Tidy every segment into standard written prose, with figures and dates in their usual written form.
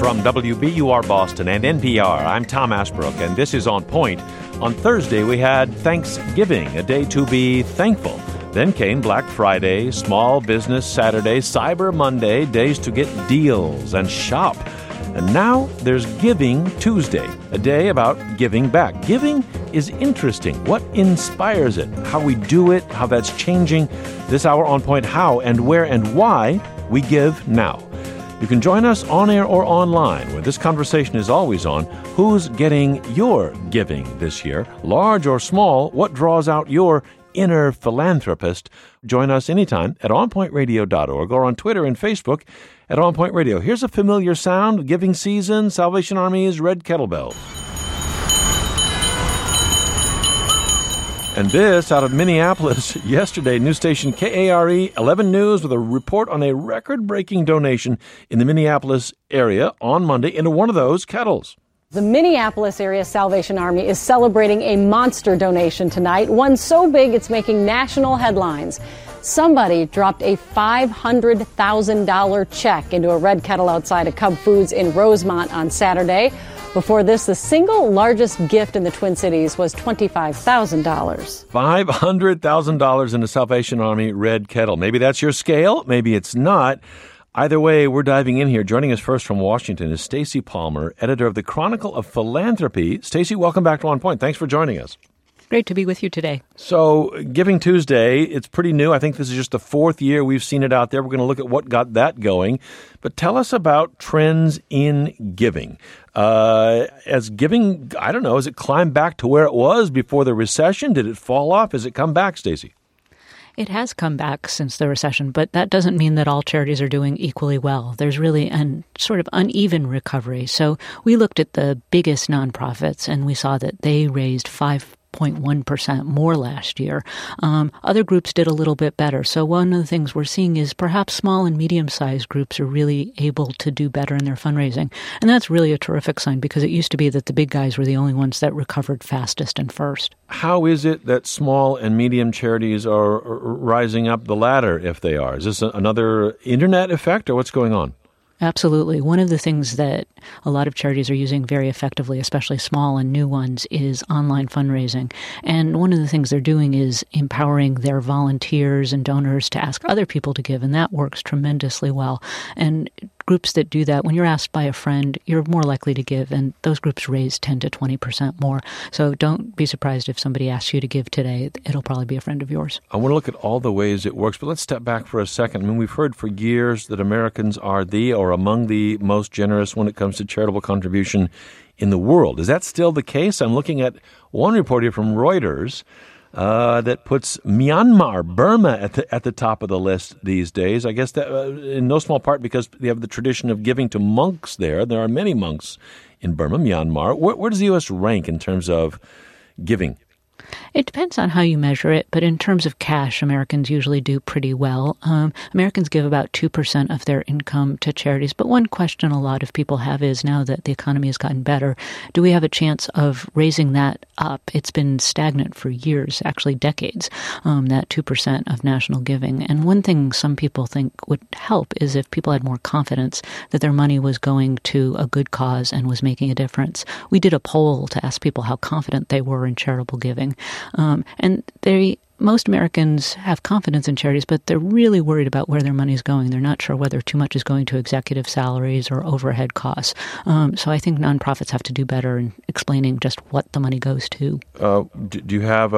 from WBUR Boston and NPR, I'm Tom Asbrook, and this is On Point. On Thursday, we had Thanksgiving, a day to be thankful. Then came Black Friday, Small Business Saturday, Cyber Monday, days to get deals and shop. And now there's Giving Tuesday, a day about giving back. Giving is interesting. What inspires it? How we do it, how that's changing. This hour On Point, how and where and why we give now. You can join us on air or online, where this conversation is always on. Who's getting your giving this year? Large or small, what draws out your inner philanthropist? Join us anytime at onpointradio.org or on Twitter and Facebook at On Point Radio. Here's a familiar sound, giving season, Salvation Army's Red Kettlebell. And this out of Minneapolis yesterday, news station KARE 11 News with a report on a record-breaking donation in the Minneapolis area on Monday into one of those kettles. The Minneapolis area Salvation Army is celebrating a monster donation tonight, one so big it's making national headlines. Somebody dropped a $500,000 check into a red kettle outside of Cub Foods in Rosemont on Saturday. Before this, the single largest gift in the Twin Cities was $25,000. $500,000 in the Salvation Army Red Kettle. Maybe that's your scale. Maybe it's not. Either way, we're diving in here. Joining us first from Washington is Stacy Palmer, editor of the Chronicle of Philanthropy. Stacy, welcome back to On Point. Thanks for joining us. Great to be with you today. So, Giving Tuesday, it's pretty new. I think this is just the fourth year we've seen it out there. We're going to look at what got that going. But tell us about trends in giving. As giving, I don't know, has it climbed back to where it was before the recession? Did it fall off? Has it come back, Stacy? It has come back since the recession, but that doesn't mean that all charities are doing equally well. There's really a sort of uneven recovery. So we looked at the biggest nonprofits, and we saw that they raised 5.1% more last year. Other groups did a little bit better. So one of the things we're seeing is perhaps small and medium-sized groups are really able to do better in their fundraising. And that's really a terrific sign, because it used to be that the big guys were the only ones that recovered fastest and first. How is it that small and medium charities are rising up the ladder, if they are? Is this another internet effect, or what's going on? Absolutely. One of the things that a lot of charities are using very effectively, especially small and new ones, is online fundraising. And one of the things they're doing is empowering their volunteers and donors to ask other people to give, and that works tremendously well. And groups that do that, when you're asked by a friend, you're more likely to give, and those groups raise 10 to 20% more. So don't be surprised if somebody asks you to give today. It'll probably be a friend of yours. I want to look at all the ways it works, but let's step back for a second. I mean, we've heard for years that Americans are the or among the most generous when it comes to charitable contribution in the world. Is that still the case? I'm looking at one report here from Reuters that puts Myanmar, Burma, at the top of the list these days. I guess that in no small part because they have the tradition of giving to monks there. There are many monks in Burma, Myanmar. Where does the U.S. rank in terms of giving? It depends on how you measure it, but in terms of cash, Americans usually do pretty well. Americans give about 2% of their income to charities, but one question a lot of people have is, now that the economy has gotten better, do we have a chance of raising that up? It's been stagnant for years, actually decades, that 2% of national giving. And one thing some people think would help is if people had more confidence that their money was going to a good cause and was making a difference. We did a poll to ask people how confident they were in charitable giving. And most Americans have confidence in charities, but they're really worried about where their money is going. They're not sure whether too much is going to executive salaries or overhead costs. So I think nonprofits have to do better in explaining just what the money goes to. Do you have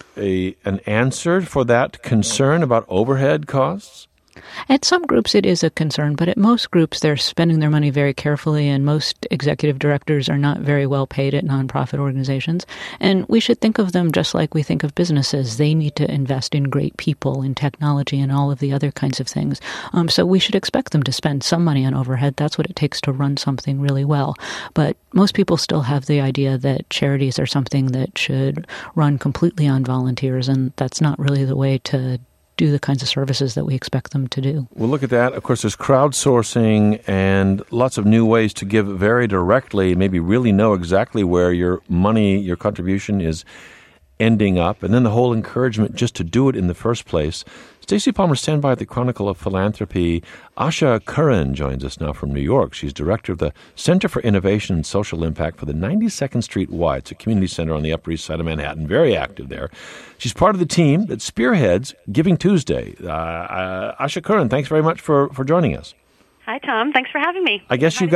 an answer for that concern about overhead costs? At some groups it is a concern, but at most groups they're spending their money very carefully, and most executive directors are not very well paid at nonprofit organizations. And we should think of them just like we think of businesses. They need to invest in great people, in technology, and all of the other kinds of things. So we should expect them to spend some money on overhead. That's what it takes to run something really well. But most people still have the idea that charities are something that should run completely on volunteers, and that's not really the way to do the kinds of services that we expect them to do. We'll look at that. Of course, there's crowdsourcing and lots of new ways to give very directly, maybe really know exactly where your money, your contribution is ending up, and then the whole encouragement just to do it in the first place. Stacey Palmer, stand by at the Chronicle of Philanthropy. Asha Curran joins us now from New York. She's director of the Center for Innovation and Social Impact for the 92nd Street Y. It's a community center on the Upper East Side of Manhattan, very active there. She's part of the team that spearheads Giving Tuesday. Asha Curran, thanks very much for joining us. Hi, Tom. Thanks for having me. I guess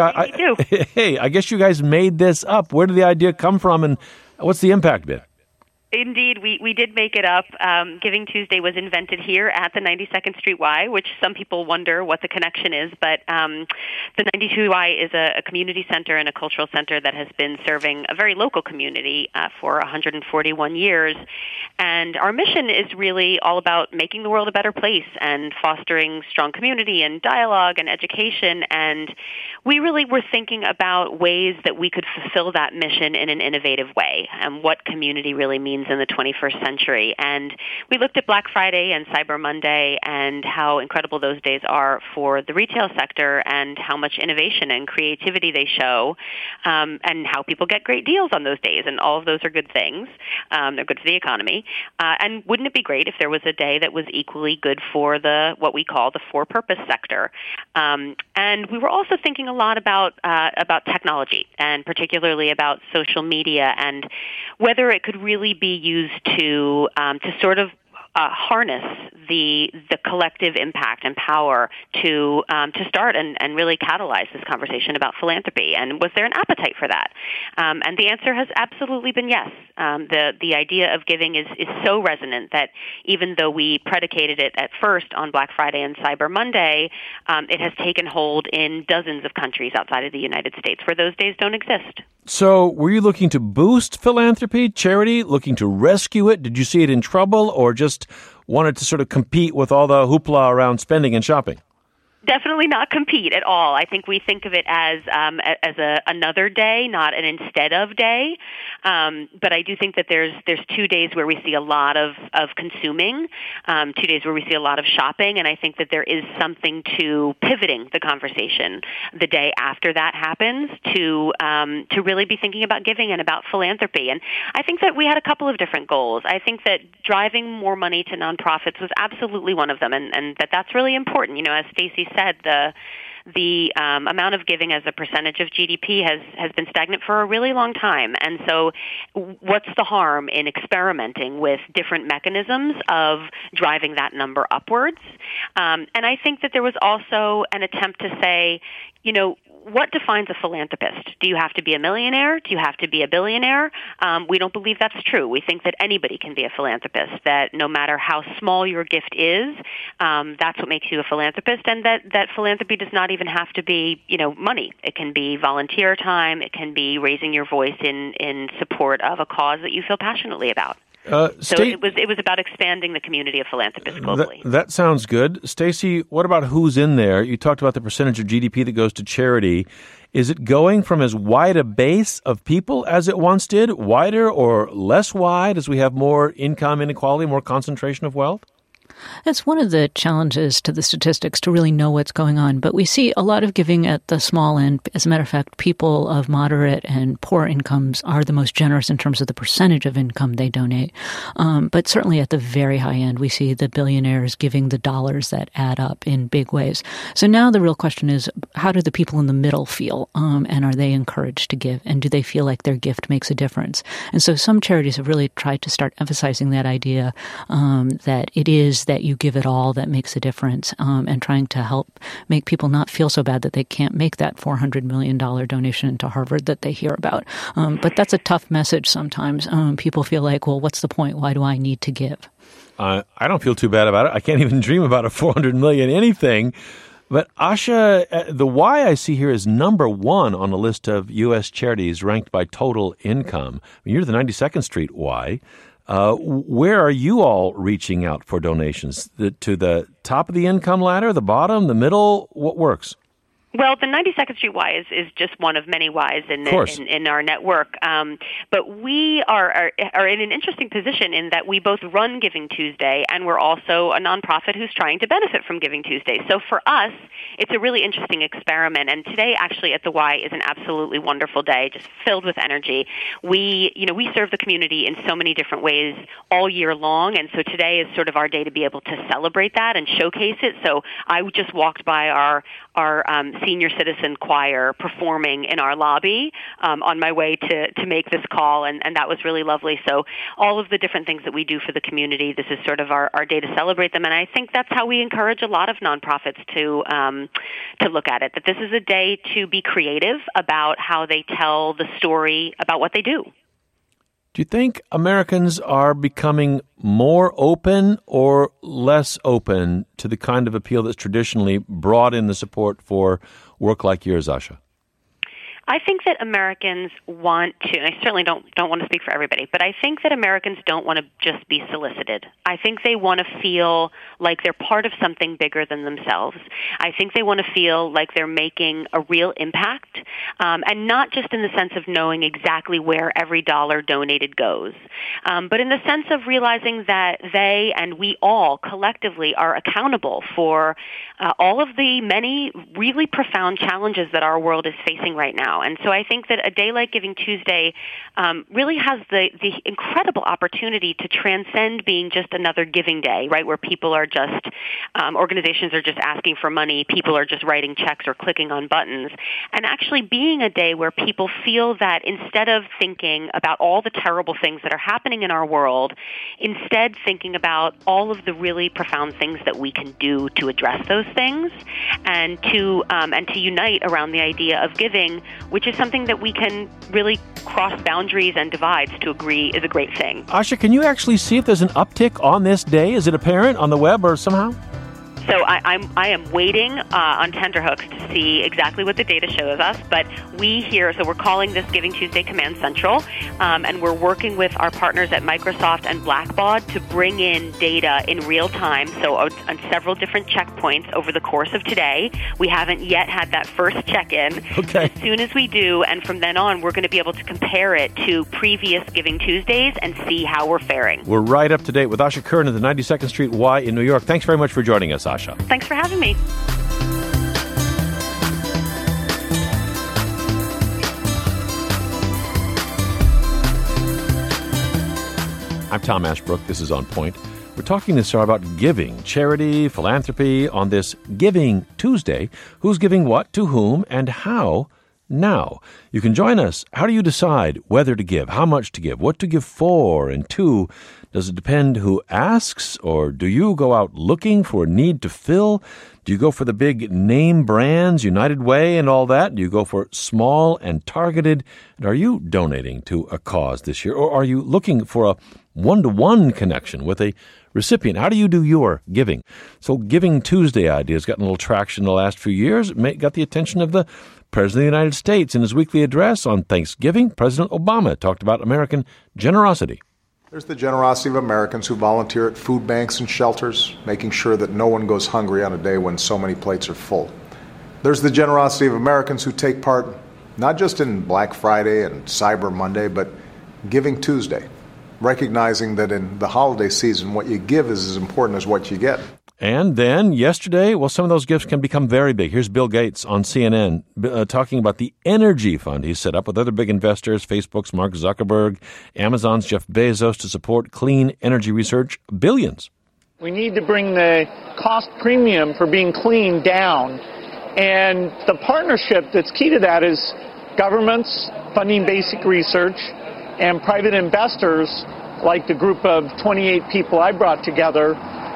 I guess you guys made this up. Where did the idea come from, and what's the impact been? Indeed, we did make it up. Giving Tuesday was invented here at the 92nd Street Y, which some people wonder what the connection is. But the 92Y is a community center and a cultural center that has been serving a very local community for 141 years. And our mission is really all about making the world a better place and fostering strong community and dialogue and education. And we really were thinking about ways that we could fulfill that mission in an innovative way and what community really means in the 21st century. And we looked at Black Friday and Cyber Monday and how incredible those days are for the retail sector and how much innovation and creativity they show, and how people get great deals on those days. And all of those are good things. They're good for the economy. And wouldn't it be great if there was a day that was equally good for what we call the for-purpose sector? And we were also thinking a lot about technology, and particularly about social media, and whether it could really be used to sort of harness the collective impact and power to start and really catalyze this conversation about philanthropy. And was there an appetite for that? And the answer has absolutely been yes. The idea of giving is so resonant that even though we predicated it at first on Black Friday and Cyber Monday, it has taken hold in dozens of countries outside of the United States where those days don't exist. So were you looking to boost philanthropy, charity, looking to rescue it? Did you see it in trouble, or just wanted to sort of compete with all the hoopla around spending and shopping? Definitely not compete at all. I think we think of it as another day, not an instead of day. But I do think that there's 2 days where we see a lot of consuming, 2 days where we see a lot of shopping, and I think that there is something to pivoting the conversation the day after that happens to really be thinking about giving and about philanthropy. And I think that we had a couple of different goals. I think that driving more money to nonprofits was absolutely one of them, and that's really important. You know, as Stacey said, the amount of giving as a percentage of GDP has been stagnant for a really long time. And so what's the harm in experimenting with different mechanisms of driving that number upwards? And I think that there was also an attempt to say, you know, what defines a philanthropist? Do you have to be a millionaire? Do you have to be a billionaire? We don't believe that's true. We think that anybody can be a philanthropist, that no matter how small your gift is, that's what makes you a philanthropist, and that philanthropy does not even have to be, you know, money. It can be volunteer time. It can be raising your voice in support of a cause that you feel passionately about. So it was about expanding the community of philanthropists globally. That sounds good. Stacey, what about who's in there? You talked about the percentage of GDP that goes to charity. Is it going from as wide a base of people as it once did, wider or less wide as we have more income inequality, more concentration of wealth? That's one of the challenges to the statistics, to really know what's going on. But we see a lot of giving at the small end. As a matter of fact, people of moderate and poor incomes are the most generous in terms of the percentage of income they donate. But certainly at the very high end, we see the billionaires giving the dollars that add up in big ways. So now the real question is, how do the people in the middle feel? And are they encouraged to give? And do they feel like their gift makes a difference? And so some charities have really tried to start emphasizing that idea that it is that you give it all that makes a difference, and trying to help make people not feel so bad that they can't make that $400 million donation to Harvard that they hear about. But that's a tough message sometimes. People feel like, well, what's the point? Why do I need to give? I don't feel too bad about it. I can't even dream about a $400 million anything. But Asha, the Y I see here is number one on the list of U.S. charities ranked by total income. I mean, you're the 92nd Street Y. Where are you all reaching out for donations? To the top of the income ladder, the bottom, the middle? What works? Well, the 92nd Street Y is just one of many Ys in our network. But we are in an interesting position in that we both run Giving Tuesday, and we're also a nonprofit who's trying to benefit from Giving Tuesday. So for us, it's a really interesting experiment. And today, actually, at the Y is an absolutely wonderful day, just filled with energy. We serve the community in so many different ways all year long, and so today is sort of our day to be able to celebrate that and showcase it. So I just walked by our senior citizen choir performing in our lobby on my way to make this call, and that was really lovely. So all of the different things that we do for the community, this is sort of our day to celebrate them, and I think that's how we encourage a lot of nonprofits to look at it, that this is a day to be creative about how they tell the story about what they do. Do you think Americans are becoming more open or less open to the kind of appeal that's traditionally brought in the support for work like yours, Asha? I think that Americans want to, and I certainly don't want to speak for everybody, but I think that Americans don't want to just be solicited. I think they want to feel like they're part of something bigger than themselves. I think they want to feel like they're making a real impact, and not just in the sense of knowing exactly where every dollar donated goes, but in the sense of realizing that they and we all collectively are accountable for all of the many really profound challenges that our world is facing right now. And so I think that a day like Giving Tuesday really has the incredible opportunity to transcend being just another giving day, right, where people are just, organizations are just asking for money, people are just writing checks or clicking on buttons, and actually being a day where people feel that instead of thinking about all the terrible things that are happening in our world, instead thinking about all of the really profound things that we can do to address those things, and to unite around the idea of giving, which is something that we can really cross boundaries and divides to agree is a great thing. Asha, can you actually see if there's an uptick on this day? Is it apparent on the web or somehow? So I am waiting on tenterhooks to see exactly what the data shows us, but we're calling this Giving Tuesday Command Central, and we're working with our partners at Microsoft and Blackbaud to bring in data in real time, so on several different checkpoints over the course of today. We haven't yet had that first check-in. Okay. As soon as we do, and from then on, we're going to be able to compare it to previous Giving Tuesdays and see how we're faring. We're right up to date with Asha Curran at the 92nd Street Y in New York. Thanks very much for joining us, Asha. Thanks for having me. I'm Tom Ashbrook. This is On Point. We're talking this hour about giving, charity, philanthropy on this Giving Tuesday. Who's giving what, to whom, and how now? You can join us. How do you decide whether to give, how much to give, what to give for and to? Does it depend who asks, or do you go out looking for a need to fill? Do you go for the big name brands, United Way and all that? Do you go for small and targeted? And are you donating to a cause this year, or are you looking for a one-to-one connection with a recipient? How do you do your giving? So Giving Tuesday idea has gotten a little traction in the last few years. It got the attention of the President of the United States. In his weekly address on Thanksgiving, President Obama talked about American generosity. There's the generosity of Americans who volunteer at food banks and shelters, making sure that no one goes hungry on a day when so many plates are full. There's the generosity of Americans who take part not just in Black Friday and Cyber Monday, but Giving Tuesday, recognizing that in the holiday season, what you give is as important as what you get. And then yesterday, some of those gifts can become very big. Here's Bill Gates on CNN talking about the energy fund he's set up with other big investors, Facebook's Mark Zuckerberg, Amazon's Jeff Bezos, to support clean energy research, billions. We need to bring the cost premium for being clean down. And the partnership that's key to that is governments funding basic research and private investors like the group of 28 people I brought together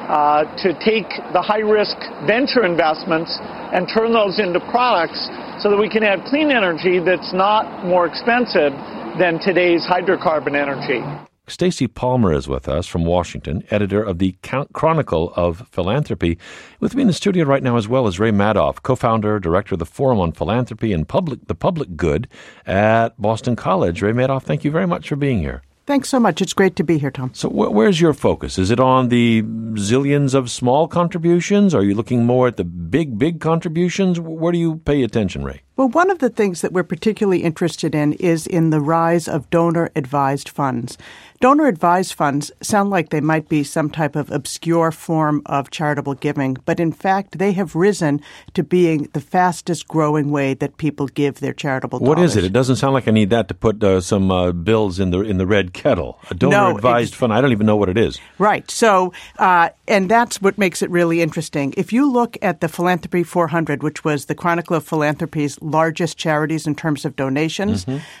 to take the high-risk venture investments and turn those into products so that we can have clean energy that's not more expensive than today's hydrocarbon energy. Stacy Palmer is with us from Washington, editor of the Chronicle of Philanthropy. With me in the studio right now as well is Ray Madoff, co-founder, director of the Forum on Philanthropy and the Public Good at Boston College. Ray Madoff, thank you very much for being here. Thanks so much. It's great to be here, Tom. So where's your focus? Is it on the zillions of small contributions? Are you looking more at the big contributions? Where do you pay attention, Ray? Well, one of the things that we're particularly interested in is in the rise of donor-advised funds. Donor-advised funds sound like they might be some type of obscure form of charitable giving, but in fact, they have risen to being the fastest growing way that people give their charitable dollars. What is it? It doesn't sound like I need that to put some bills in the red kettle. A donor-advised fund, I don't even know what it is. Right. So, and that's what makes it really interesting. If you look at the Philanthropy 400, which was the Chronicle of Philanthropy's largest charities in terms of donations,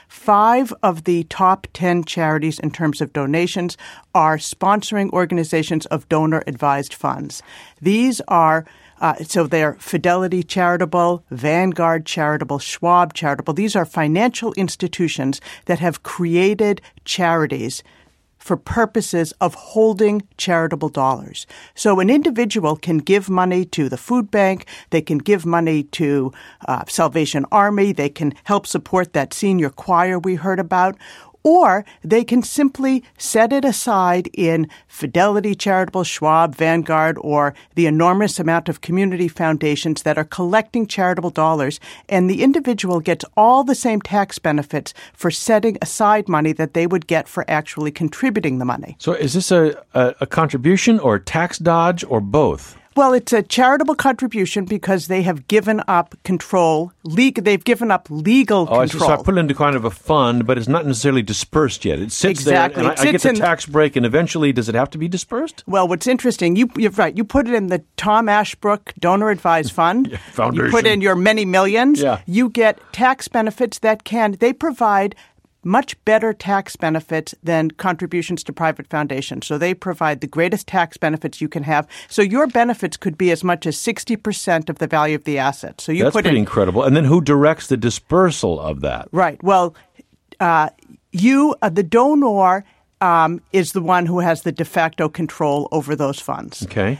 5 of the top 10 charities in terms of donations are sponsoring organizations of donor-advised funds. These are so they're Fidelity Charitable, Vanguard Charitable, Schwab Charitable. These are financial institutions that have created charities for purposes of holding charitable dollars. So an individual can give money to the food bank, they can give money to Salvation Army, they can help support that senior choir we heard about, or they can simply set it aside in Fidelity Charitable, Schwab, Vanguard, or the enormous amount of community foundations that are collecting charitable dollars, and the individual gets all the same tax benefits for setting aside money that they would get for actually contributing the money. So is this a contribution or a tax dodge or both? Well, it's a charitable contribution because they have given up control. They've given up legal control. So I put it into kind of a fund, but it's not necessarily dispersed yet. It sits there, and I get the tax break, and eventually, does it have to be dispersed? Well, what's interesting, you're right. You put it in the Tom Ashbrook Donor Advised Fund. Foundation. You put in your many millions. Yeah. You get tax benefits they provide much better tax benefits than contributions to private foundations. So they provide the greatest tax benefits you can have. So your benefits could be as much as 60% of the value of the asset. So That's pretty incredible. And then who directs the dispersal of that? Right. Well, the donor is the one who has the de facto control over those funds. Okay.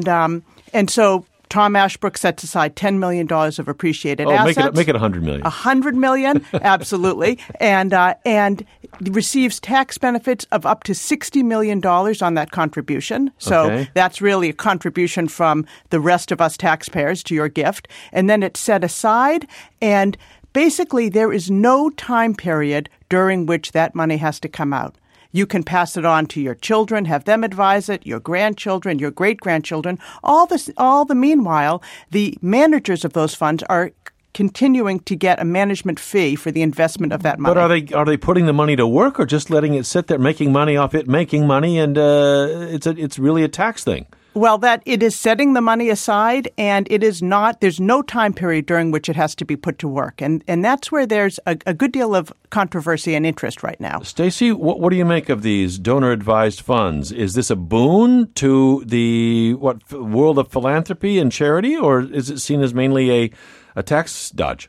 And so Tom Ashbrook sets aside $10 million of appreciated assets. Make it $100 million. $100 million, absolutely, and receives tax benefits of up to $60 million on that contribution. So that's really a contribution from the rest of us taxpayers to your gift. And then it's set aside, and basically there is no time period during which that money has to come out. You can pass it on to your children, have them advise it, your grandchildren, your great-grandchildren. All the meanwhile, the managers of those funds are continuing to get a management fee for the investment of that money. But are they putting the money to work or just letting it sit there making money off it making money, and it's really a tax thing? Well, that it is setting the money aside, and it is not. There's no time period during which it has to be put to work, and that's where there's a good deal of controversy and interest right now. Stacey, what do you make of these donor-advised funds? Is this a boon to the world of philanthropy and charity, or is it seen as mainly a tax dodge?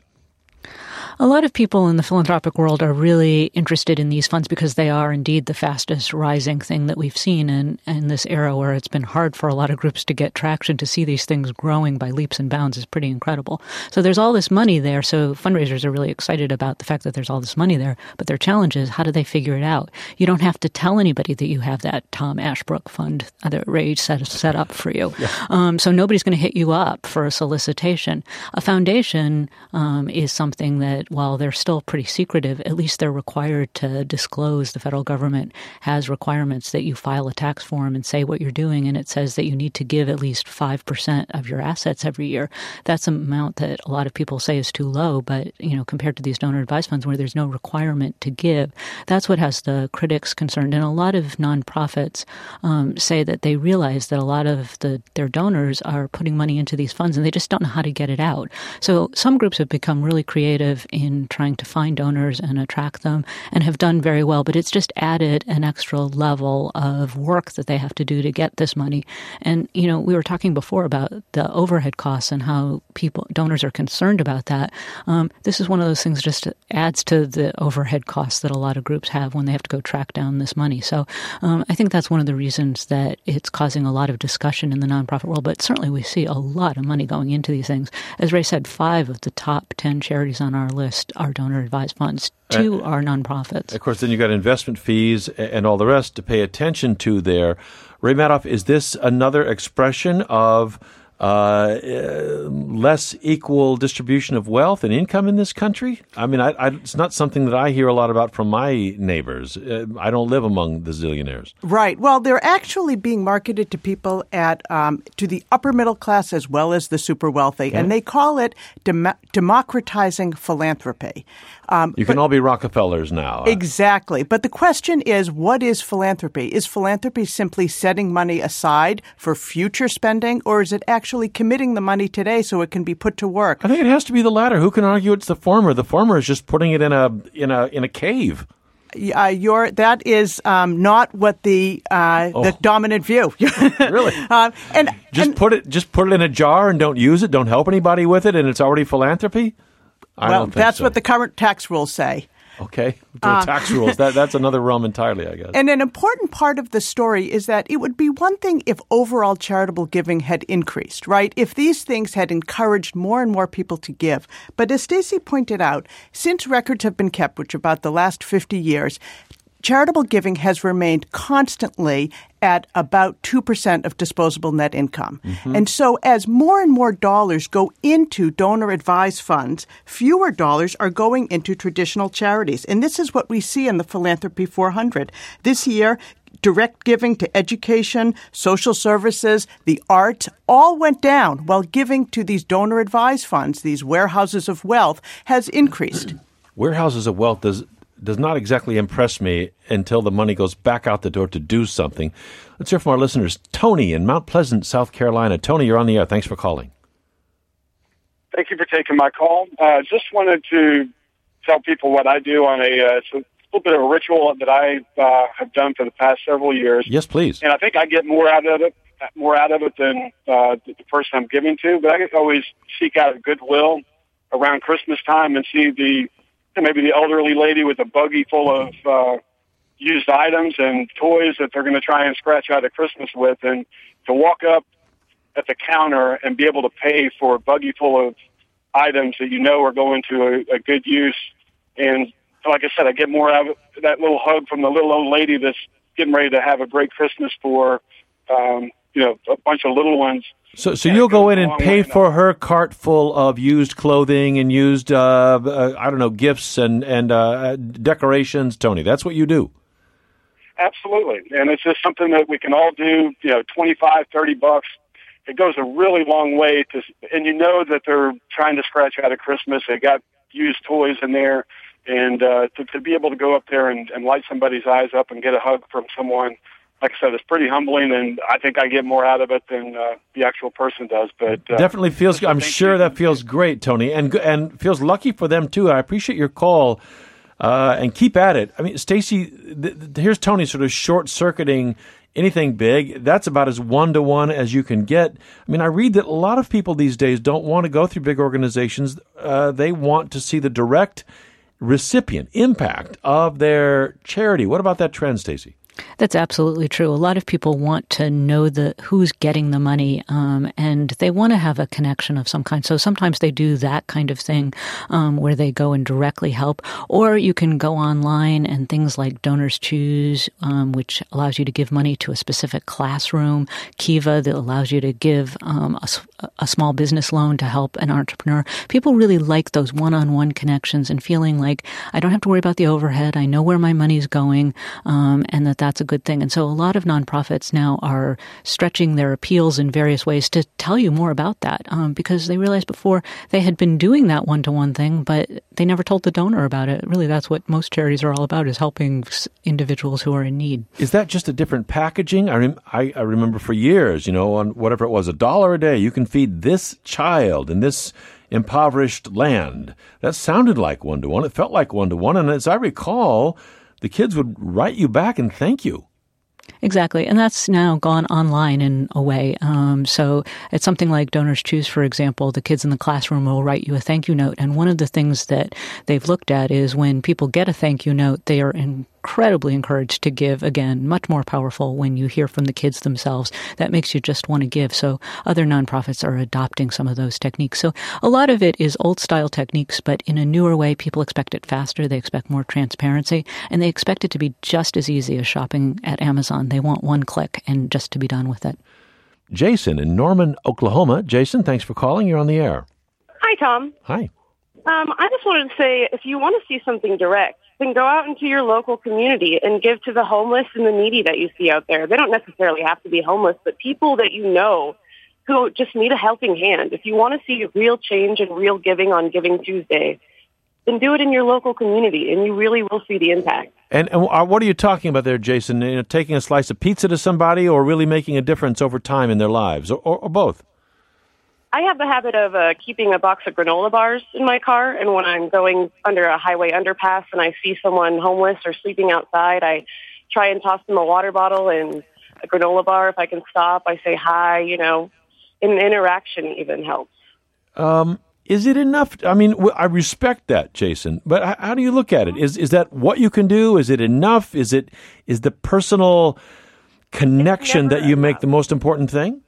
A lot of people in the philanthropic world are really interested in these funds because they are indeed the fastest rising thing that we've seen in this era where it's been hard for a lot of groups to get traction. To see these things growing by leaps and bounds is pretty incredible. So there's all this money there. So fundraisers are really excited about the fact that there's all this money there. But their challenge is, how do they figure it out? You don't have to tell anybody that you have that Tom Ashbrook fund that Ray set up for you. Yeah. So nobody's going to hit you up for a solicitation. A foundation is something that, while they're still pretty secretive, at least they're required to disclose. The federal government has requirements that you file a tax form and say what you're doing, and it says that you need to give at least 5% of your assets every year. That's an amount that a lot of people say is too low, but compared to these donor-advised funds where there's no requirement to give, that's what has the critics concerned. And a lot of nonprofits say that they realize that a lot of their donors are putting money into these funds and they just don't know how to get it out. So some groups have become really creative in trying to find donors and attract them and have done very well, but it's just added an extra level of work that they have to do to get this money. And, we were talking before about the overhead costs and how donors are concerned about that. This is one of those things just adds to the overhead costs that a lot of groups have when they have to go track down this money. So I think that's one of the reasons that it's causing a lot of discussion in the nonprofit world, but certainly we see a lot of money going into these things. As Ray said, 5 of the top 10 charities on our list enlist our donor-advised funds to our nonprofits. Of course, then you've got investment fees and all the rest to pay attention to there. Ray Madoff, is this another expression of less equal distribution of wealth and income in this country? I mean, it's not something that I hear a lot about from my neighbors. I don't live among the zillionaires. Right. Well, they're actually being marketed to people to the upper middle class as well as the super wealthy, and they call it democratizing philanthropy. You can all be Rockefellers now. Exactly. But the question is, what is philanthropy? Is philanthropy simply setting money aside for future spending, or is it actually committing the money today so it can be put to work? I think it has to be the latter. Who can argue it's the former? The former is just putting it in a cave. That is not what the dominant view. Really? Put it in a jar and don't use it. Don't help anybody with it, and it's already philanthropy. That's what the current tax rules say. Okay. The tax rules. That's another realm entirely, I guess. And an important part of the story is that it would be one thing if overall charitable giving had increased, right? If these things had encouraged more and more people to give. But as Stacey pointed out, since records have been kept, which are about the last 50 years, charitable giving has remained constantly at about 2% of disposable net income. Mm-hmm. And so as more and more dollars go into donor-advised funds, fewer dollars are going into traditional charities. And this is what we see in the Philanthropy 400. This year, direct giving to education, social services, the arts, all went down, while giving to these donor-advised funds, these warehouses of wealth, has increased. Warehouses of wealth does not exactly impress me until the money goes back out the door to do something. Let's hear from our listeners. Tony in Mount Pleasant, South Carolina. Tony, you're on the air. Thanks for calling. Thank you for taking my call. Just wanted to tell people what I do on it's a little bit of a ritual that I have done for the past several years. Yes, please. And I think I get more out of it than the person I'm giving to, but I can always seek out goodwill around Christmas time and see maybe the elderly lady with a buggy full of used items and toys that they're going to try and scratch out of Christmas with, and to walk up at the counter and be able to pay for a buggy full of items that you know are going to a good use. And like I said, I get more out of that little hug from the little old lady that's getting ready to have a great Christmas for a bunch of little ones. So you'll go in and pay for her cart full of used clothing and used, gifts and decorations, Tony. That's what you do. Absolutely. And it's just something that we can all do, $25, $30. It goes a really long way and you know that they're trying to scratch out of Christmas. They got used toys in there. And to be able to go up there and light somebody's eyes up and get a hug from someone, like I said, it's pretty humbling, and I think I get more out of it than the actual person does. But definitely feels. I'm sure that feels great, Tony, and feels lucky for them too. I appreciate your call, and keep at it. I mean, Stacey, here's Tony sort of short-circuiting anything big. That's about as one-to-one as you can get. I mean, I read that a lot of people these days don't want to go through big organizations. They want to see the direct recipient impact of their charity. What about that trend, Stacey? That's absolutely true. A lot of people want to know who's getting the money, and they want to have a connection of some kind. So sometimes they do that kind of thing where they go and directly help. Or you can go online and things like Donors Choose, which allows you to give money to a specific classroom. Kiva, that allows you to give a small business loan to help an entrepreneur. People really like those one-on-one connections and feeling like I don't have to worry about the overhead. I know where my money's going, and that's a good thing. And so a lot of nonprofits now are stretching their appeals in various ways to tell you more about that, because they realized before they had been doing that one-to-one thing, but they never told the donor about it. Really, that's what most charities are all about, is helping individuals who are in need. Is that just a different packaging? I remember for years, on whatever it was, $1 a day, you can feed this child in this impoverished land. That sounded like one-to-one. It felt like one-to-one. And as I recall, the kids would write you back and thank you. Exactly. And that's now gone online in a way. So it's something like Donors Choose, for example. The kids in the classroom will write you a thank you note. And one of the things that they've looked at is when people get a thank you note, they are incredibly encouraged to give. Again, much more powerful when you hear from the kids themselves. That makes you just want to give. So other nonprofits are adopting some of those techniques. So a lot of it is old-style techniques, but in a newer way. People expect it faster. They expect more transparency, and they expect it to be just as easy as shopping at Amazon. They want one click and just to be done with it. Jason in Norman, Oklahoma. Jason, thanks for calling. You're on the air. Hi, Tom. Hi. I just wanted to say, if you want to see something direct, then go out into your local community and give to the homeless and the needy that you see out there. They don't necessarily have to be homeless, but people that you know who just need a helping hand. If you want to see real change and real giving on Giving Tuesday, then do it in your local community, and you really will see the impact. And what are you talking about there, Jason? Taking a slice of pizza to somebody, or really making a difference over time in their lives, or both? I have the habit of keeping a box of granola bars in my car, and when I'm going under a highway underpass and I see someone homeless or sleeping outside, I try and toss them a water bottle and a granola bar. If I can stop, I say hi, an interaction even helps. Is it enough? I mean, I respect that, Jason, but how do you look at it? Is that what you can do? Is it enough? Is the personal connection that you make the most important thing?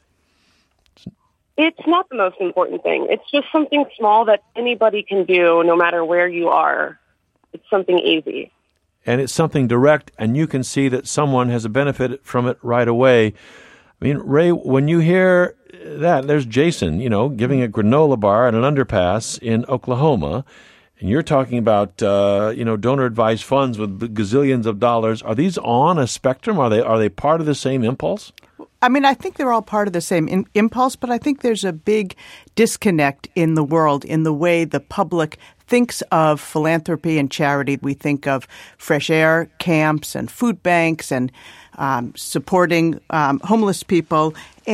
It's not the most important thing. It's just something small that anybody can do no matter where you are. It's something easy. And it's something direct, and you can see that someone has a benefit from it right away. I mean, Ray, when you hear that, there's Jason, giving a granola bar at an underpass in Oklahoma, and you're talking about, donor-advised funds with gazillions of dollars. Are these on a spectrum? Are they part of the same impulse? I mean, I think they're all part of the same impulse, but I think there's a big disconnect in the world in the way the public thinks of philanthropy and charity. We think of fresh air camps and food banks and supporting homeless people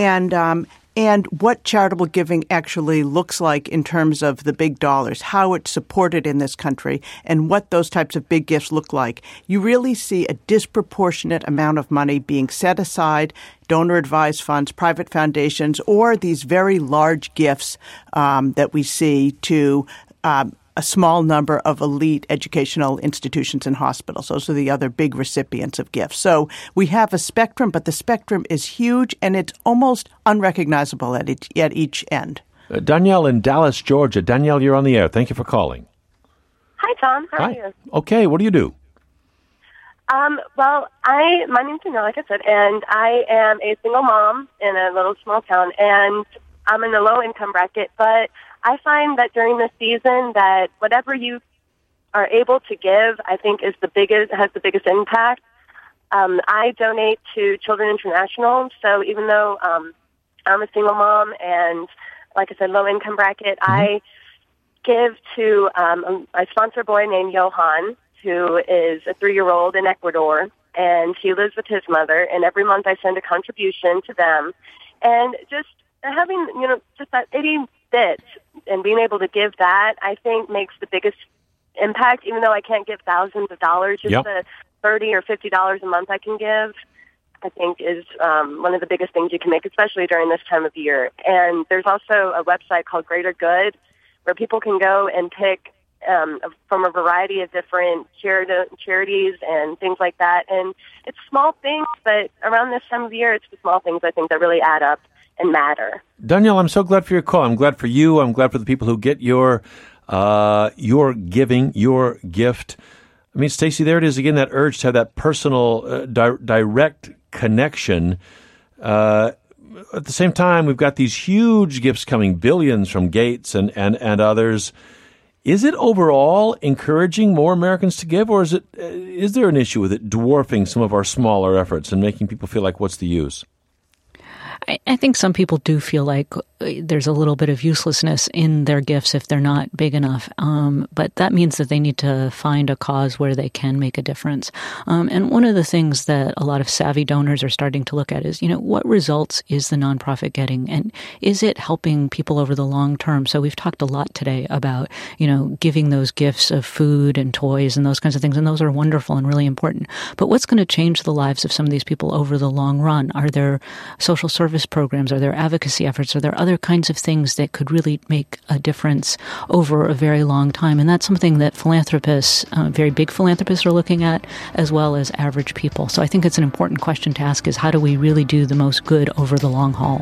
and what charitable giving actually looks like in terms of the big dollars, how it's supported in this country, and what those types of big gifts look like. You really see a disproportionate amount of money being set aside, donor-advised funds, private foundations, or these very large gifts that we see to a small number of elite educational institutions and hospitals. Those are the other big recipients of gifts. So we have a spectrum, but the spectrum is huge, and it's almost unrecognizable at each end. Danielle in Dallas, Georgia. Danielle, you're on the air. Thank you for calling. Hi, Tom. How Hi. are you? Okay, what do you do? My name's Danielle, like I said, and I am a single mom in a little small town, and I'm in the low-income bracket, but I find that during this season that whatever you are able to give, I think has the biggest impact. I donate to Children International, so even though I'm a single mom and, like I said, low-income bracket, I give to I sponsor a boy named Johan, who is a 3-year-old in Ecuador, and he lives with his mother, and every month I send a contribution to them. And just having, just that 80 bits and being able to give that, I think makes the biggest impact, even though I can't give thousands of dollars, just the $30 or $50 a month I can give, I think is one of the biggest things you can make, especially during this time of year. And there's also a website called Greater Good where people can go and pick from a variety of different charities and things like that. And it's small things, but around this time of year, it's the small things I think that really add up and matter. Danielle, I'm so glad for your call. I'm glad for you. I'm glad for the people who get your giving, your gift. I mean, Stacey, there it is again, that urge to have that personal, direct connection. At the same time, we've got these huge gifts coming, billions from Gates and others. Is it overall encouraging more Americans to give, or is there an issue with it dwarfing some of our smaller efforts and making people feel like, what's the use? I think some people do feel like there's a little bit of uselessness in their gifts if they're not big enough. But that means that they need to find a cause where they can make a difference. And one of the things that a lot of savvy donors are starting to look at is, what results is the nonprofit getting? And is it helping people over the long term? So we've talked a lot today about, giving those gifts of food and toys and those kinds of things. And those are wonderful and really important. But what's going to change the lives of some of these people over the long run? Are there social service service programs? Are there advocacy efforts? Are there other kinds of things that could really make a difference over a very long time? And that's something that philanthropists, very big philanthropists, are looking at, as well as average people. So I think it's an important question to ask is how do we really do the most good over the long haul?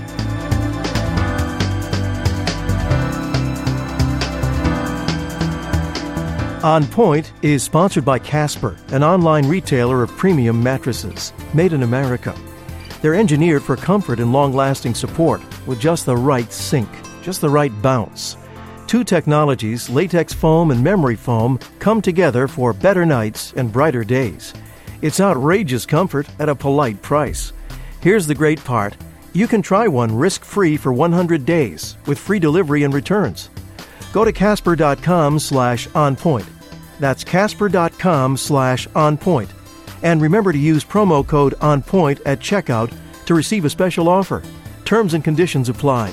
On Point is sponsored by Casper, an online retailer of premium mattresses, made in America. They're engineered for comfort and long-lasting support with just the right sink, just the right bounce. Two technologies, latex foam and memory foam, come together for better nights and brighter days. It's outrageous comfort at a polite price. Here's the great part. You can try one risk-free for 100 days with free delivery and returns. Go to Casper.com/onpoint. That's Casper.com/onpoint. And remember to use promo code ONPOINT at checkout to receive a special offer. Terms and conditions apply.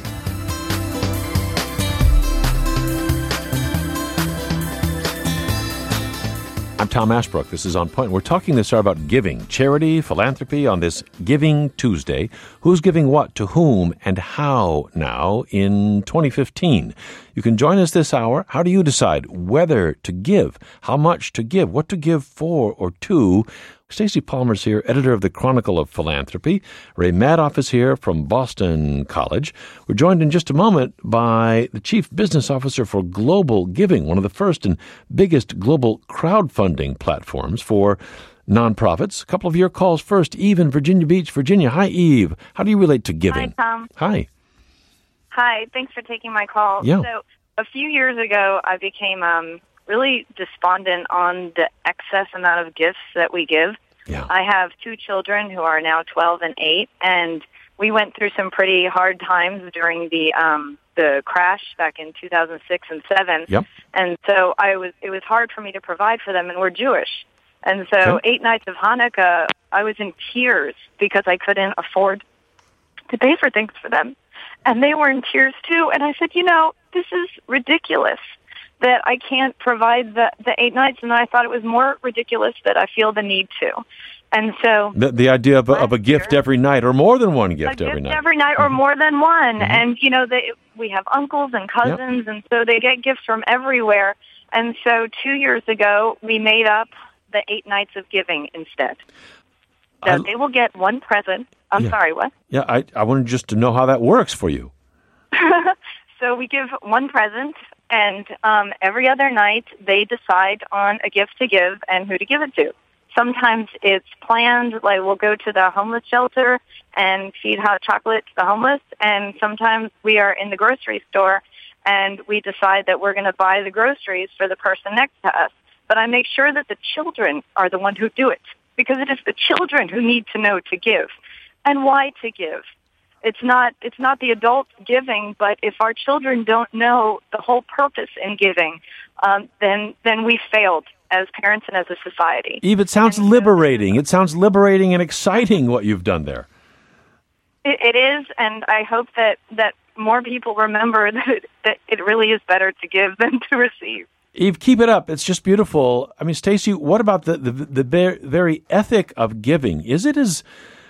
I'm Tom Ashbrook. This is On Point. We're talking this hour about giving, charity, philanthropy on this Giving Tuesday. Who's giving what to whom and how now in 2015? You can join us this hour. How do you decide whether to give, how much to give, what to give for or to? Stacey Palmer's here, editor of the Chronicle of Philanthropy. Ray Madoff is here from Boston College. We're joined in just a moment by the Chief Business Officer for Global Giving, one of the first and biggest global crowdfunding platforms for nonprofits. A couple of your calls first. Eve in Virginia Beach, Virginia. Hi, Eve. How do you relate to giving? Hi, Tom. Hi. Hi. Thanks for taking my call. Yeah. So a few years ago, I became really despondent on the excess amount of gifts that we give. Yeah. I have two children who are now 12 and 8, and we went through some pretty hard times during the crash back in 2006 and 7. Yep. And so it was hard for me to provide for them, and we're Jewish. And so 8 nights of Hanukkah, I was in tears because I couldn't afford to pay for things for them. And they were in tears too. And I said, this is ridiculous that I can't provide the 8 nights, and I thought it was more ridiculous that I feel the need to. And so the idea of a gift every night, or more than one gift every night. Every night, or more than one. And, we have uncles and cousins, and so they get gifts from everywhere. And so 2 years ago, we made up the 8 nights of giving instead. So they will get one present. I'm sorry, what? Yeah, I wanted just to know how that works for you. So we give one present, and every other night they decide on a gift to give and who to give it to. Sometimes it's planned, like we'll go to the homeless shelter and feed hot chocolate to the homeless, and sometimes we are in the grocery store and we decide that we're going to buy the groceries for the person next to us. But I make sure that the children are the one who do it, because it is the children who need to know to give and why to give. It's not the adults giving, but if our children don't know the whole purpose in giving, then we failed as parents and as a society. Eve, it sounds liberating. It sounds liberating and exciting what you've done there. It is, and I hope that more people remember that it really is better to give than to receive. Eve, keep it up. It's just beautiful. I mean, Stacey, what about the very ethic of giving? Is it as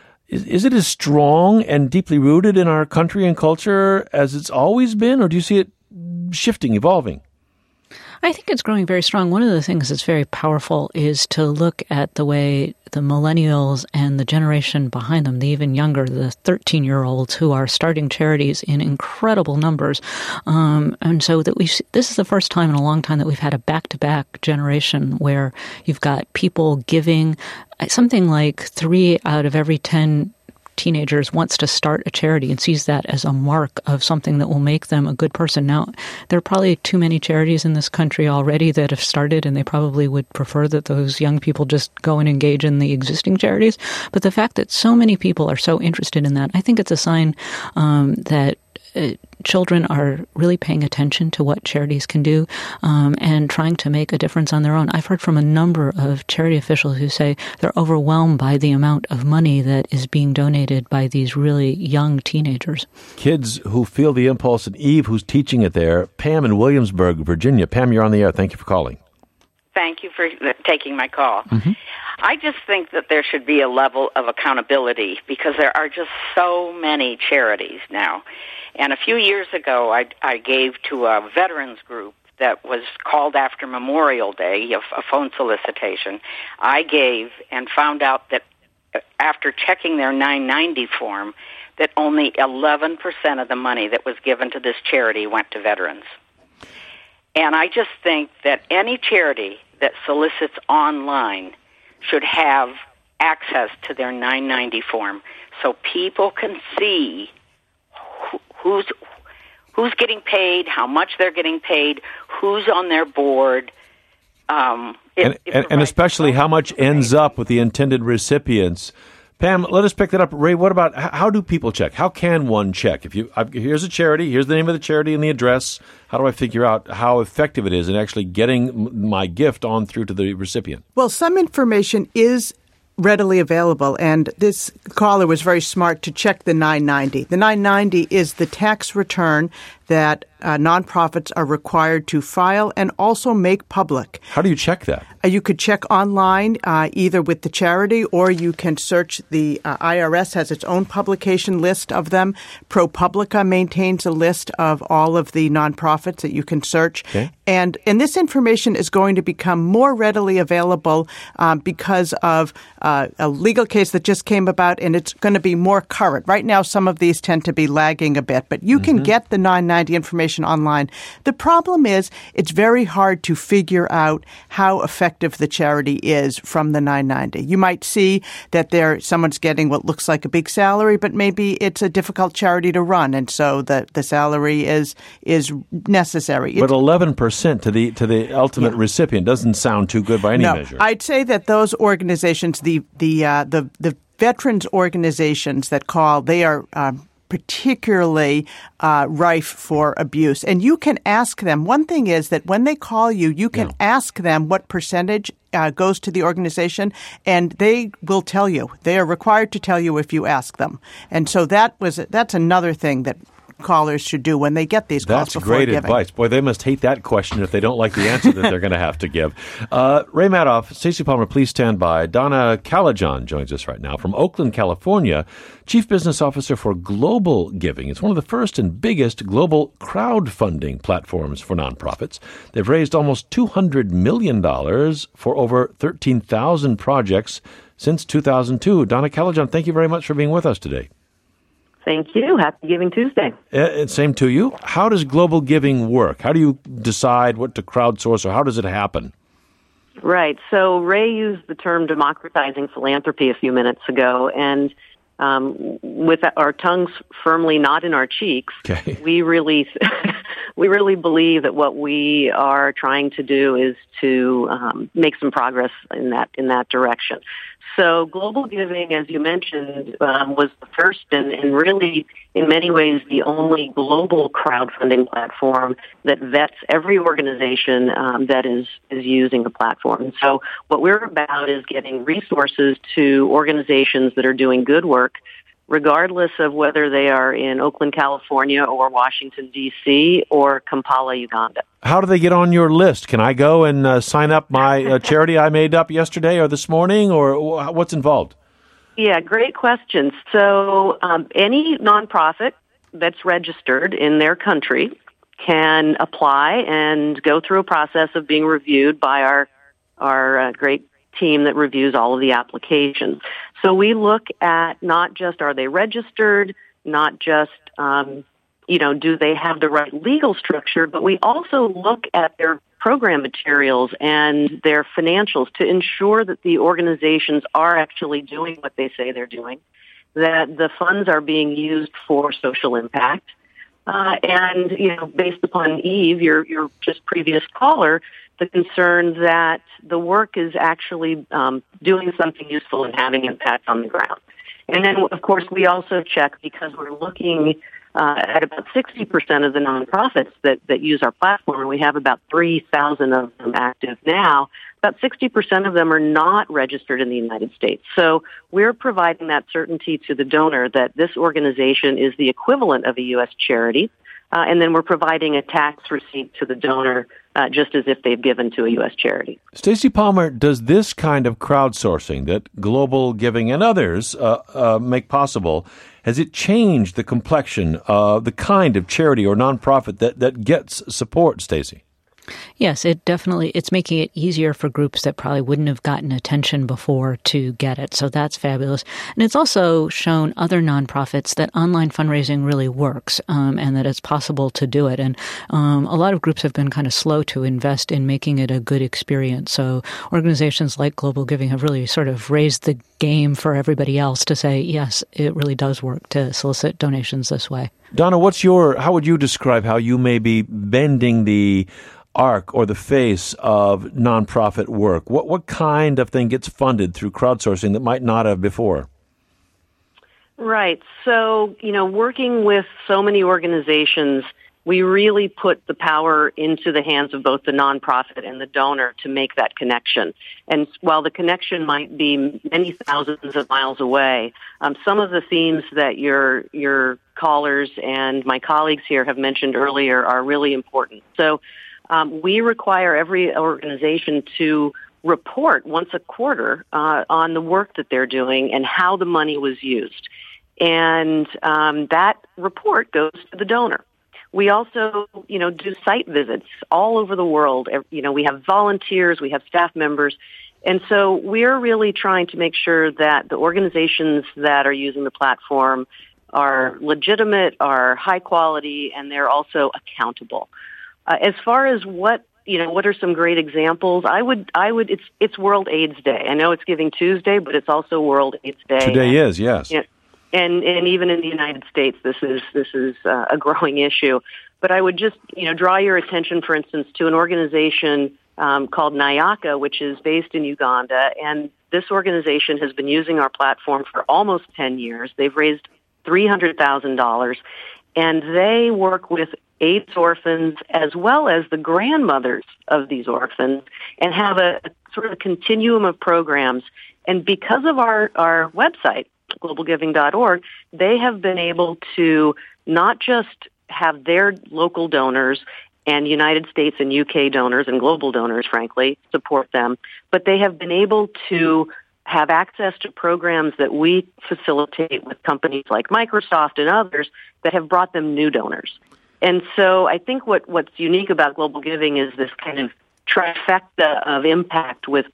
strong and deeply rooted in our country and culture as it's always been, or do you see it shifting, evolving? I think it's growing very strong. One of the things that's very powerful is to look at the way the millennials and the generation behind them, the even younger, the 13-year-olds who are starting charities in incredible numbers. And so that this is the first time in a long time that we've had a back-to-back generation where you've got people giving. Something like 3 out of every 10 teenagers wants to start a charity and sees that as a mark of something that will make them a good person. Now, there are probably too many charities in this country already that have started, and they probably would prefer that those young people just go and engage in the existing charities. But the fact that so many people are so interested in that, I think it's a sign that children are really paying attention to what charities can do and trying to make a difference on their own. I've heard from a number of charity officials who say they're overwhelmed by the amount of money that is being donated by these really young teenagers. Kids who feel the impulse, and Eve, who's teaching it there. Pam in Williamsburg, Virginia. Pam, you're on the air. Thank you for calling. Thank you for taking my call. Mm-hmm. I just think that there should be a level of accountability because there are just so many charities now. And a few years ago, I gave to a veterans group that was called after Memorial Day, a phone solicitation. I gave and found out that after checking their 990 form, that only 11% of the money that was given to this charity went to veterans. And I just think that any charity that solicits online should have access to their 990 form so people can see who's getting paid, how much they're getting paid, who's on their board. And especially how much ends up with the intended recipients. Pam, let us pick that up. Ray, what about, how do people check? How can one check? Here's a charity, here's the name of the charity and the address. How do I figure out how effective it is in actually getting my gift on through to the recipient? Well, some information is readily available, and this caller was very smart to check the 990. The 990 is the tax return that nonprofits are required to file and also make public. How do you check that? You could check online either with the charity, or you can search the IRS has its own publication list of them. ProPublica maintains a list of all of the nonprofits that you can search. Okay. And this information is going to become more readily available because of a legal case that just came about, and it's going to be more current. Right now, some of these tend to be lagging a bit, but you can get the 990 information online. The problem is it's very hard to figure out how effective the charity is from the 990. You might see that someone's getting what looks like a big salary, but maybe it's a difficult charity to run, and so the salary is necessary. But 11% to the ultimate recipient doesn't sound too good by any measure. I'd say that those organizations, the veterans organizations that call, they are particularly rife for abuse. And you can ask them. One thing is that when they call you, you can ask them what percentage goes to the organization, and they will tell you. They are required to tell you if you ask them. And so that's another thing that callers should do when they get these calls before giving. That's great advice. Boy, they must hate that question if they don't like the answer that they're going to have to give. Ray Madoff, Stacey Palmer, please stand by. Donna Calajan joins us right now from Oakland, California, Chief Business Officer for Global Giving. It's one of the first and biggest global crowdfunding platforms for nonprofits. They've raised almost $200 million for over 13,000 projects since 2002. Donna Calajan, thank you very much for being with us today. Thank you. Happy Giving Tuesday. Same to you. How does global giving work? How do you decide what to crowdsource, or how does it happen? Right. So Ray used the term democratizing philanthropy a few minutes ago, and with our tongues firmly not in our cheeks, we really believe that what we are trying to do is to make some progress in that direction. So Global Giving, as you mentioned, was the first and really, in many ways, the only global crowdfunding platform that vets every organization that is using the platform. So what we're about is getting resources to organizations that are doing good work, regardless of whether they are in Oakland, California, or Washington, D.C., or Kampala, Uganda. How do they get on your list? Can I go and sign up my charity I made up yesterday or this morning, or what's involved? Yeah, great question. So any nonprofit that's registered in their country can apply and go through a process of being reviewed by our great team that reviews all of the applications. So we look at not just are they registered, not just do they have the right legal structure, but we also look at their program materials and their financials to ensure that the organizations are actually doing what they say they're doing, that the funds are being used for social impact. And, based upon Eve, your just previous caller, the concern that the work is actually doing something useful and having impact on the ground. And then, of course, we also check, because we're looking at about 60% of the nonprofits that use our platform, and we have about 3,000 of them active now. About 60% of them are not registered in the United States. So we're providing that certainty to the donor that this organization is the equivalent of a U.S. charity, and then we're providing a tax receipt to the donor just as if they've given to a U.S. charity. Stacey Palmer, does this kind of crowdsourcing that Global Giving and others make possible, has it changed the complexion of the kind of charity or nonprofit that gets support, Stacey? Yes, it's making it easier for groups that probably wouldn't have gotten attention before to get it. So that's fabulous. And it's also shown other nonprofits that online fundraising really works, and that it's possible to do it. And a lot of groups have been kind of slow to invest in making it a good experience. So organizations like Global Giving have really sort of raised the game for everybody else to say, yes, it really does work to solicit donations this way. Donna, how would you describe how you may be bending the arc or the face of nonprofit work? What kind of thing gets funded through crowdsourcing that might not have before? Right. So, working with so many organizations, we really put the power into the hands of both the nonprofit and the donor to make that connection. And while the connection might be many thousands of miles away, some of the themes that your callers and my colleagues here have mentioned earlier are really important. So we require every organization to report once a quarter on the work that they're doing and how the money was used. And that report goes to the donor. We also, do site visits all over the world. We have volunteers, we have staff members. And so we're really trying to make sure that the organizations that are using the platform are legitimate, are high quality, and they're also accountable. As far as what are some great examples? It's World AIDS Day. I know it's Giving Tuesday, but it's also World AIDS Day. Today is, yes. And even in the United States, this is a growing issue. But I would just, draw your attention, for instance, to an organization called NYACA, which is based in Uganda. And this organization has been using our platform for almost 10 years. They've raised $300,000, and they work with AIDS orphans as well as the grandmothers of these orphans and have a sort of a continuum of programs. And because of our website, globalgiving.org, they have been able to not just have their local donors and United States and UK donors and global donors, frankly, support them, but they have been able to have access to programs that we facilitate with companies like Microsoft and others that have brought them new donors. And so I think what's unique about Global Giving is this kind of trifecta of impact with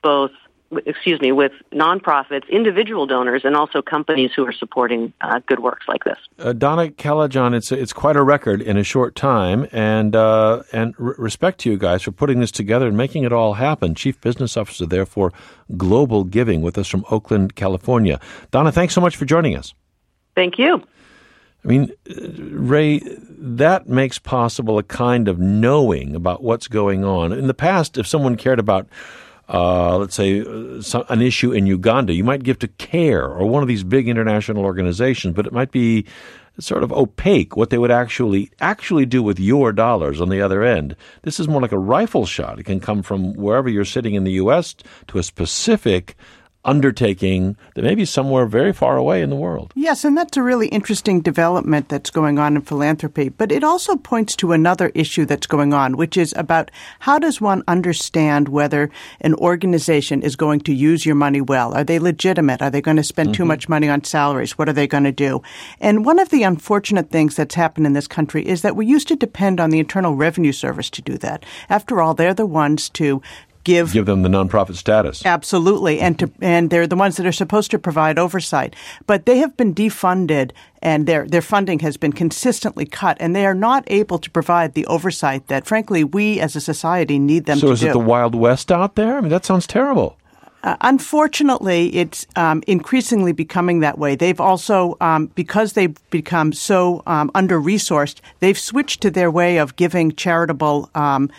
with nonprofits, individual donors, and also companies who are supporting good works like this. Donna Kalajan, it's quite a record in a short time, and respect to you guys for putting this together and making it all happen. Chief Business Officer there for Global Giving with us from Oakland, California. Donna, thanks so much for joining us. Thank you. I mean, Ray, that makes possible a kind of knowing about what's going on. In the past, if someone cared about let's say, an issue in Uganda, you might give to CARE or one of these big international organizations, but it might be sort of opaque what they would actually do with your dollars on the other end. This is more like a rifle shot. It can come from wherever you're sitting in the U.S. to a specific undertaking that may be somewhere very far away in the world. Yes, and that's a really interesting development that's going on in philanthropy. But it also points to another issue that's going on, which is about how does one understand whether an organization is going to use your money well? Are they legitimate? Are they going to spend too much money on salaries? What are they going to do? And one of the unfortunate things that's happened in this country is that we used to depend on the Internal Revenue Service to do that. After all, they're the ones to give them the nonprofit status. Absolutely. And they're the ones that are supposed to provide oversight. But they have been defunded and their funding has been consistently cut, and they are not able to provide the oversight that, frankly, we as a society need them to do. So is it the Wild West out there? I mean, that sounds terrible. Unfortunately, it's increasingly becoming that way. They've also, because they've become so under-resourced, they've switched to their way of giving charitable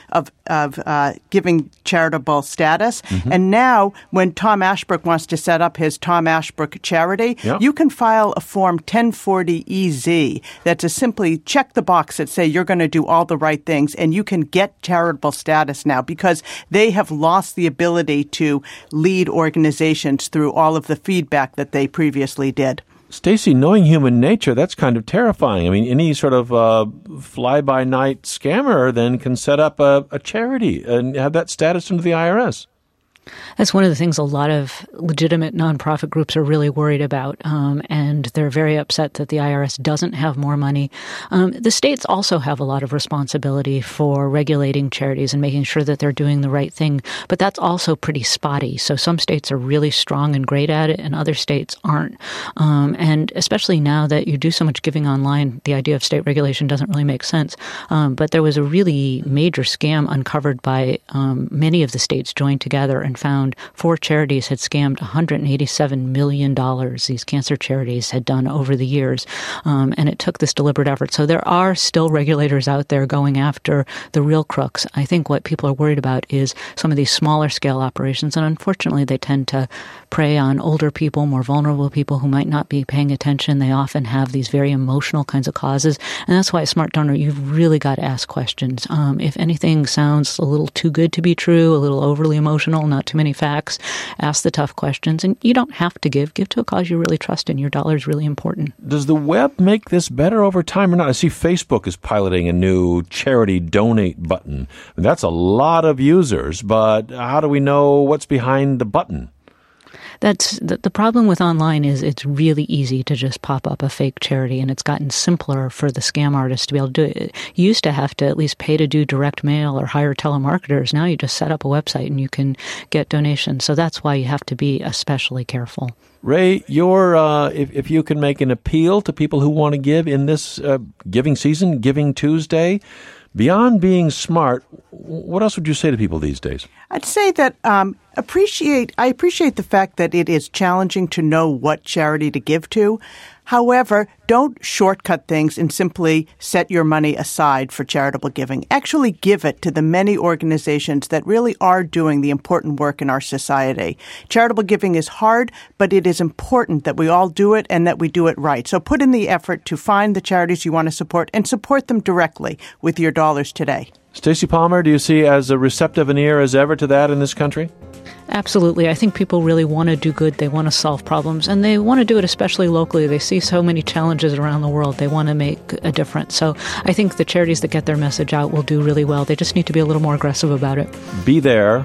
giving charitable status. Mm-hmm. And now, when Tom Ashbrook wants to set up his Tom Ashbrook charity, you can file a Form 1040-EZ that's a simply check the box that say you're going to do all the right things, and you can get charitable status now because they have lost the ability to lead organizations through all of the feedback that they previously did. Stacey, knowing human nature, that's kind of terrifying. I mean, any sort of fly-by-night scammer then can set up a charity and have that status under the IRS. That's one of the things a lot of legitimate nonprofit groups are really worried about, and they're very upset that the IRS doesn't have more money. The states also have a lot of responsibility for regulating charities and making sure that they're doing the right thing, but that's also pretty spotty. So some states are really strong and great at it, and other states aren't. And especially now that you do so much giving online, the idea of state regulation doesn't really make sense. But there was a really major scam uncovered by many of the states joined together and found 4 charities had scammed $187 million. These cancer charities had done over the years. And it took this deliberate effort. So there are still regulators out there going after the real crooks. I think what people are worried about is some of these smaller scale operations. And unfortunately, they tend to prey on older people, more vulnerable people who might not be paying attention. They often have these very emotional kinds of causes. And that's why, as smart donor, you've really got to ask questions. If anything sounds a little too good to be true, a little overly emotional, not too many facts, ask the tough questions. And you don't have to give to a cause you really trust in. Your dollar is really important. Does the web make this better over time or not? I see Facebook is piloting a new charity donate button. That's a lot of users, but how do we know what's behind the button? That's the problem with online is it's really easy to just pop up a fake charity, and it's gotten simpler for the scam artists to be able to do it. You used to have to at least pay to do direct mail or hire telemarketers. Now you just set up a website and you can get donations. So that's why you have to be especially careful. Ray, if you can make an appeal to people who want to give in this giving season, Giving Tuesday, beyond being smart, what else would you say to people these days? I'd say that I appreciate the fact that it is challenging to know what charity to give to. However, don't shortcut things and simply set your money aside for charitable giving. Actually give it to the many organizations that really are doing the important work in our society. Charitable giving is hard, but it is important that we all do it and that we do it right. So put in the effort to find the charities you want to support and support them directly with your dollars today. Stacey Palmer, do you see as receptive an ear as ever to that in this country? Absolutely. I think people really want to do good. They want to solve problems, and they want to do it especially locally. They see so many challenges around the world. They want to make a difference. So I think the charities that get their message out will do really well. They just need to be a little more aggressive about it. Be there.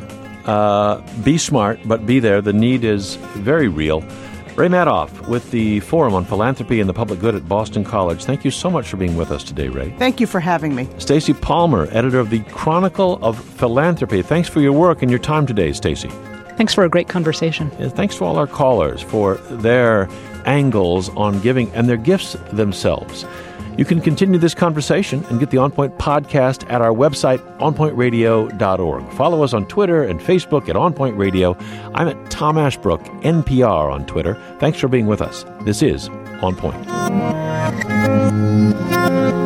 Be smart, but be there. The need is very real. Ray Madoff with the Forum on Philanthropy and the Public Good at Boston College. Thank you so much for being with us today, Ray. Thank you for having me. Stacey Palmer, editor of the Chronicle of Philanthropy. Thanks for your work and your time today, Stacey. Thanks for a great conversation. And thanks to all our callers for their angles on giving and their gifts themselves. You can continue this conversation and get the On Point podcast at our website, onpointradio.org. Follow us on Twitter and Facebook at On Point Radio. I'm at Tom Ashbrook, NPR on Twitter. Thanks for being with us. This is On Point.